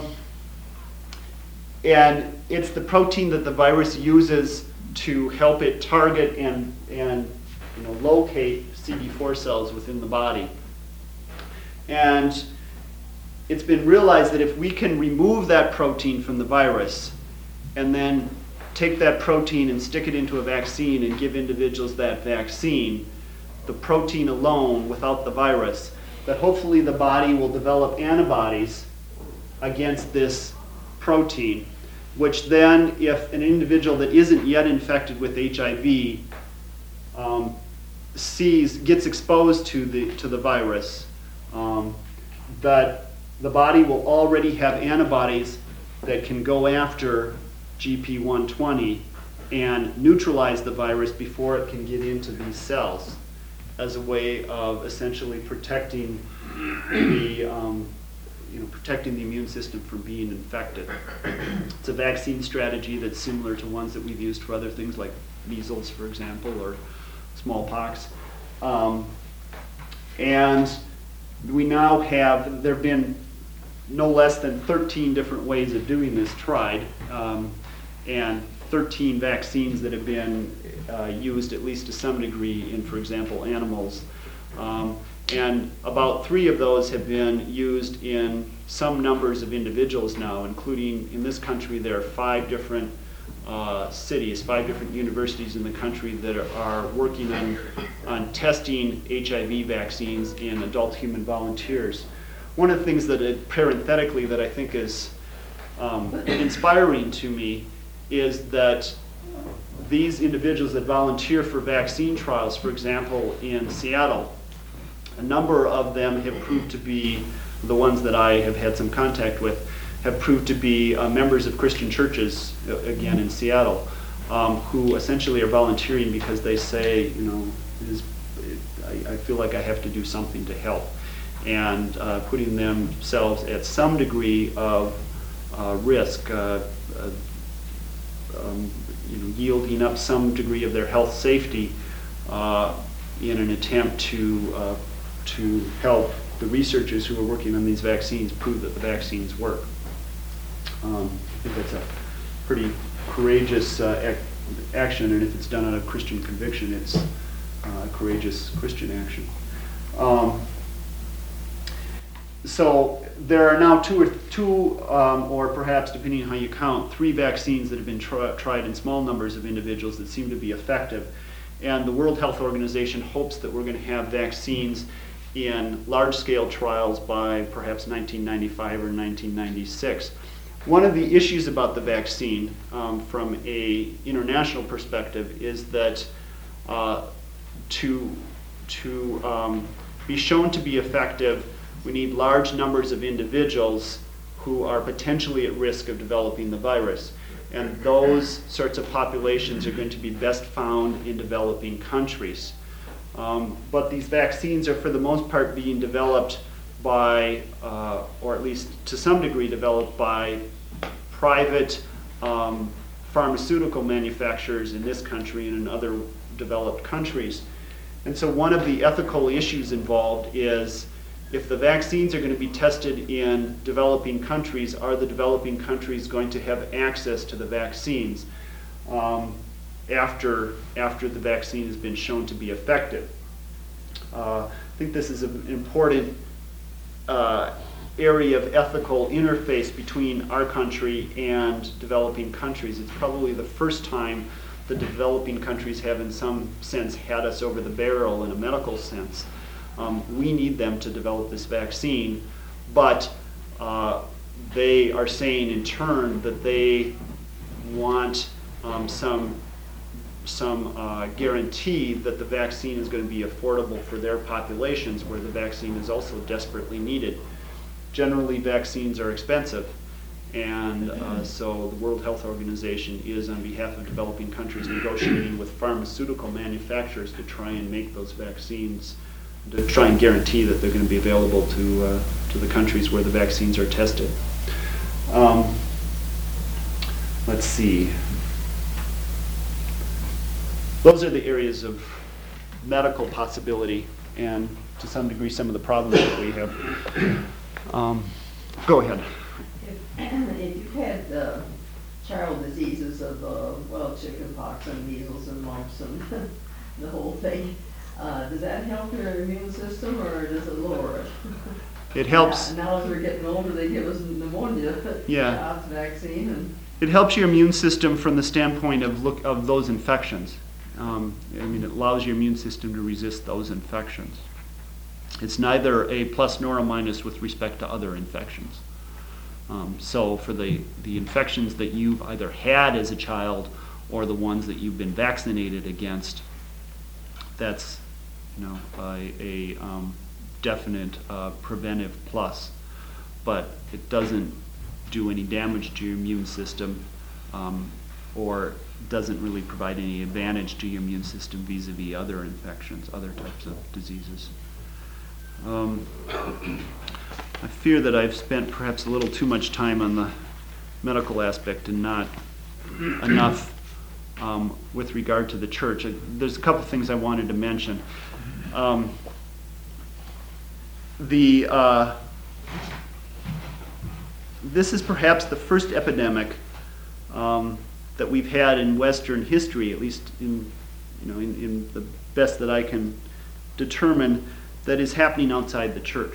and it's the protein that the virus uses to help it target and, and you know, locate C D four cells within the body. And it's been realized that if we can remove that protein from the virus and then take that protein and stick it into a vaccine and give individuals that vaccine, the protein alone without the virus, that hopefully the body will develop antibodies against this protein, which then, if an individual that isn't yet infected with H I V um, sees, gets exposed to the, to the virus, um, that the body will already have antibodies that can go after G P one twenty and neutralize the virus before it can get into these cells, as a way of essentially protecting the, um, you know, protecting the immune system from being infected. It's a vaccine strategy that's similar to ones that we've used for other things like measles, for example, or smallpox. Um, and we now have, there have been no less than thirteen different ways of doing this tried, um, and thirteen vaccines that have been uh, used at least to some degree in, for example, animals. Um, and about three of those have been used in some numbers of individuals now, including in this country there are five different uh, cities, five different universities in the country that are, are working on, on testing H I V vaccines in adult human volunteers. One of the things that, it, parenthetically, that I think is um, inspiring to me is that these individuals that volunteer for vaccine trials, for example, in Seattle, a number of them have proved to be, the ones that I have had some contact with, have proved to be uh, members of Christian churches, uh, again in Seattle, um, who essentially are volunteering because they say, you know, it is, it, I, I feel like I have to do something to help, and uh, putting themselves at some degree of uh, risk, uh, uh, um, you know, yielding up some degree of their health safety uh, in an attempt to uh, to help the researchers who are working on these vaccines prove that the vaccines work. Um, I think that's a pretty courageous uh, ac action, and if it's done out of Christian conviction, it's uh, a courageous Christian action. Um, so there are now two or two, um, or perhaps depending on how you count, three vaccines that have been tri tried in small numbers of individuals that seem to be effective. And the World Health Organization hopes that we're going to have vaccines in large-scale trials by perhaps nineteen ninety-five or nineteen ninety-six. One of the issues about the vaccine um, from a international perspective is that uh, to, to um, be shown to be effective, we need large numbers of individuals who are potentially at risk of developing the virus. And those sorts of populations are going to be best found in developing countries. Um, but these vaccines are for the most part being developed by, uh, or at least to some degree developed by private um, pharmaceutical manufacturers in this country and in other developed countries. And so one of the ethical issues involved is, if the vaccines are going to be tested in developing countries, are the developing countries going to have access to the vaccines um, after, after the vaccine has been shown to be effective? Uh, I think this is an important uh, area of ethical interface between our country and developing countries. It's probably the first time the developing countries have in some sense had us over the barrel in a medical sense. Um, we need them to develop this vaccine, but uh, they are saying in turn that they want um, some, some uh, guarantee that the vaccine is going to be affordable for their populations where the vaccine is also desperately needed. Generally, vaccines are expensive, and uh, so the World Health Organization is, on behalf of developing countries, negotiating with pharmaceutical manufacturers to try and make those vaccines, to try and guarantee that they're going to be available to, uh, to the countries where the vaccines are tested. Um, let's see. Those are the areas of medical possibility and to some degree some of the problems that we have. Um, go ahead. If, if you've had uh, child diseases of, uh, well, chickenpox and measles and mumps and the whole thing, Uh, does that help your immune system or does it lower it? It helps. Now, now as we're getting older, they give us pneumonia Yeah. shots, vaccine, and It helps your immune system from the standpoint of look of those infections. Um, I mean, it allows your immune system to resist those infections. It's neither a plus nor a minus with respect to other infections. Um, so for the, the infections that you've either had as a child or the ones that you've been vaccinated against, that's, you know, a, a um, definite uh, preventive plus. But it doesn't do any damage to your immune system, um, or doesn't really provide any advantage to your immune system vis-a-vis other infections, other types of diseases. Um, I fear that I've spent perhaps a little too much time on the medical aspect and not enough um, with regard to the church. Uh, There's a couple things I wanted to mention. Um, the uh, this is perhaps the first epidemic um, that we've had in Western history, at least in you know in, in the best that I can determine, that is happening outside the church.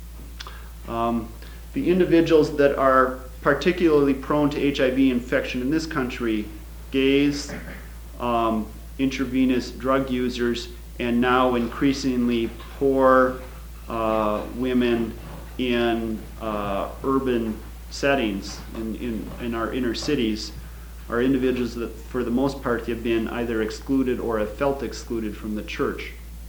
Um, the individuals that are particularly prone to H I V infection in this country, gays, um, intravenous drug users, and now increasingly poor uh, women in uh, urban settings, in, in, in our inner cities, are individuals that for the most part have been either excluded or have felt excluded from the church.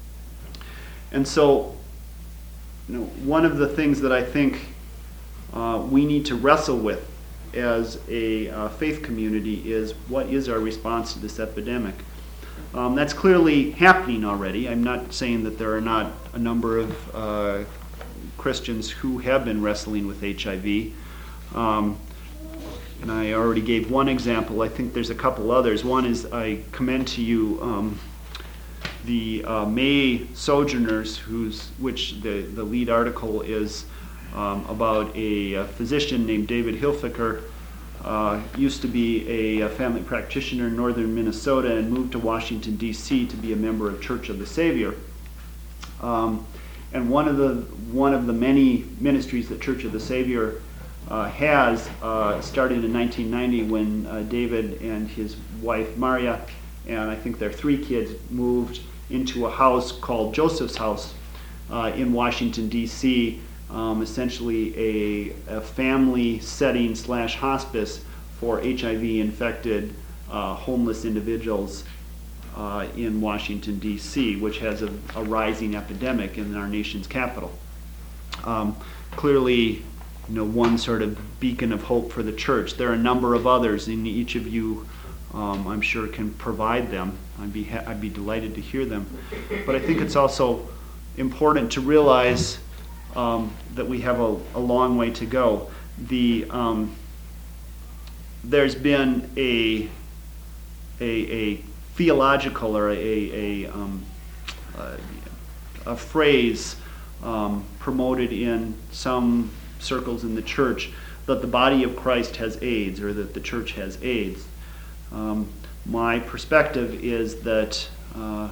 And so, you know, one of the things that I think uh, we need to wrestle with as a uh, faith community is, what is our response to this epidemic? Um, that's clearly happening already. I'm not saying that there are not a number of uh, Christians who have been wrestling with H I V. Um, and I already gave one example. I think there's a couple others. One is, I commend to you um, the uh, May Sojourners, who's, which the, the lead article is um, about a, a physician named David Hilfiker. Uh, used to be a, a family practitioner in northern Minnesota and moved to Washington, D C to be a member of Church of the Savior. Um, and one of the one of the many ministries that Church of the Savior uh, has uh, started in nineteen ninety when uh, David and his wife Maria, and I think their three kids, moved into a house called Joseph's House uh, in Washington, D C, Um, essentially a, a family setting slash hospice for H I V infected uh, homeless individuals uh, in Washington, D C, which has a, a rising epidemic in our nation's capital. Um, clearly, you know, one sort of beacon of hope for the church. There are a number of others, and each of you, um, I'm sure, can provide them. I'd be ha- I'd be delighted to hear them. But I think it's also important to realize Um, that we have a, a long way to go. The um, there's been a a, a theological or a a, um, a, a phrase um, promoted in some circles in the church that the body of Christ has AIDS, or that the church has AIDS. Um, my perspective is that uh,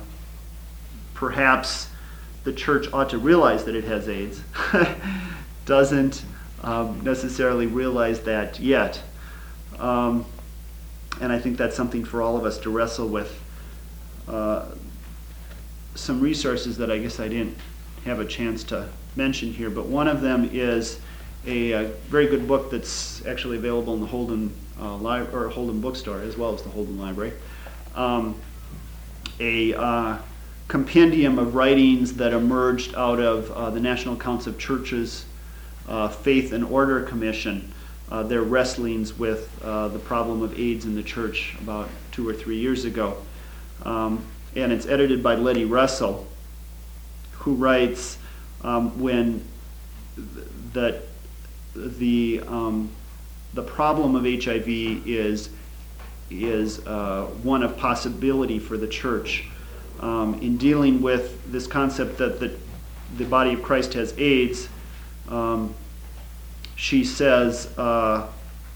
perhaps the church ought to realize that it has AIDS, doesn't um, necessarily realize that yet. Um, and I think that's something for all of us to wrestle with. Uh, some resources that I guess I didn't have a chance to mention here, but one of them is a, a very good book that's actually available in the Holden uh, li- or Holden bookstore, as well as the Holden Library. Um, a uh, compendium of writings that emerged out of uh, the National Council of Churches uh, Faith and Order Commission, uh, their wrestlings with uh, the problem of AIDS in the church about two or three years ago. Um, and it's edited by Letty Russell, who writes um, when th- that the um, the problem of H I V is is uh, one of possibility for the church. Um, in dealing with this concept that the, the body of Christ has AIDS, um, she says uh,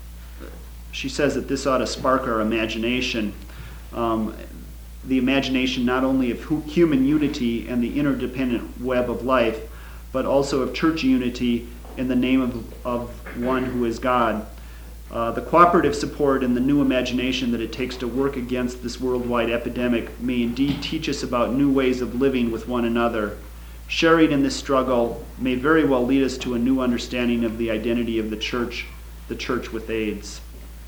she says that this ought to spark our imagination, um, the imagination not only of hu- human unity and the interdependent web of life, but also of church unity in the name of, of one who is God. Uh, the cooperative support and the new imagination that it takes to work against this worldwide epidemic may indeed teach us about new ways of living with one another. Sharing in this struggle may very well lead us to a new understanding of the identity of the church, the church with AIDS.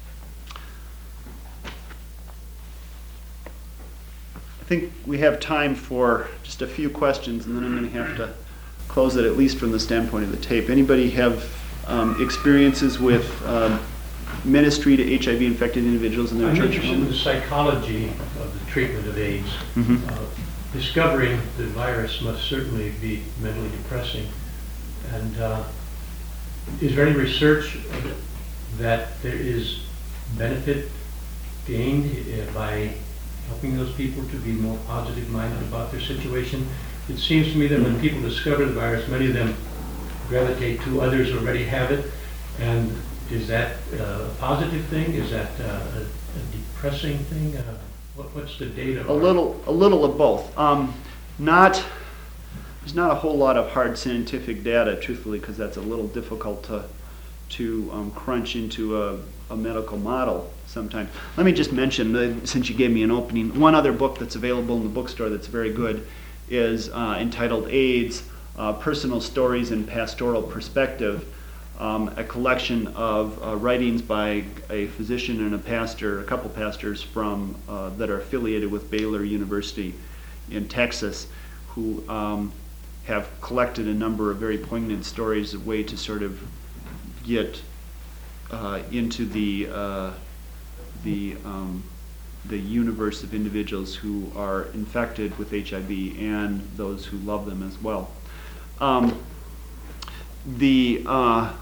I think we have time for just a few questions, and then I'm going to have to close it, at least from the standpoint of the tape. Anybody have um, experiences with um, ministry to H I V-infected individuals in their I'm church interested in the homes? psychology of the treatment of AIDS. Mhm. Uh, Discovering the virus must certainly be mentally depressing. And uh, is there any research that there is benefit gained uh, by helping those people to be more positive-minded about their situation? It seems to me that when people discover the virus, many of them gravitate to others who already have it. And is that uh, a positive thing? Is that uh, a, a depressing thing? Uh, what, what's the data? A little, a little of both. Um, not, there's not a whole lot of hard scientific data, truthfully, because that's a little difficult to to um, crunch into a, a medical model sometimes. Let me just mention, uh, since you gave me an opening, one other book that's available in the bookstore that's very good is uh, entitled AIDS, uh, Personal Stories and Pastoral Perspective, um, a collection of uh, writings by a physician and a pastor, a couple pastors from uh, that are affiliated with Baylor University in Texas, who um, have collected a number of very poignant stories, a way to sort of get uh, into the uh, the um, the universe of individuals who are infected with H I V and those who love them as well. Um, the uh,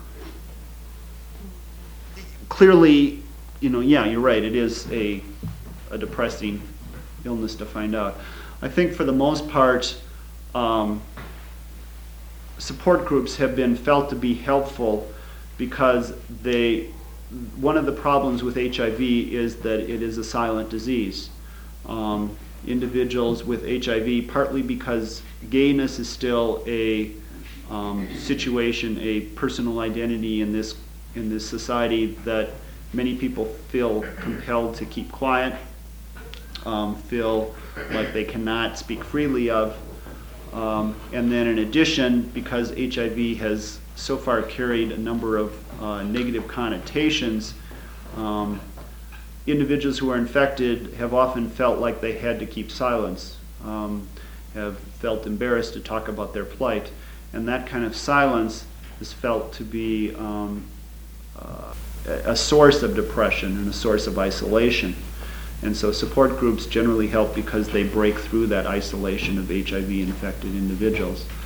clearly, you know, yeah, you're right. It is a a depressing illness to find out. I think for the most part, um, support groups have been felt to be helpful because they, one of the problems with H I V is that it is a silent disease. Um, individuals with H I V, partly because gayness is still a um, situation, a personal identity in this in this society that many people feel compelled to keep quiet, um, feel like they cannot speak freely of. Um, and then in addition, because H I V has so far carried a number of uh, negative connotations, um, individuals who are infected have often felt like they had to keep silence, um, have felt embarrassed to talk about their plight. And that kind of silence is felt to be um, uh, a source of depression and a source of isolation. And so support groups generally help because they break through that isolation of H I V-infected individuals.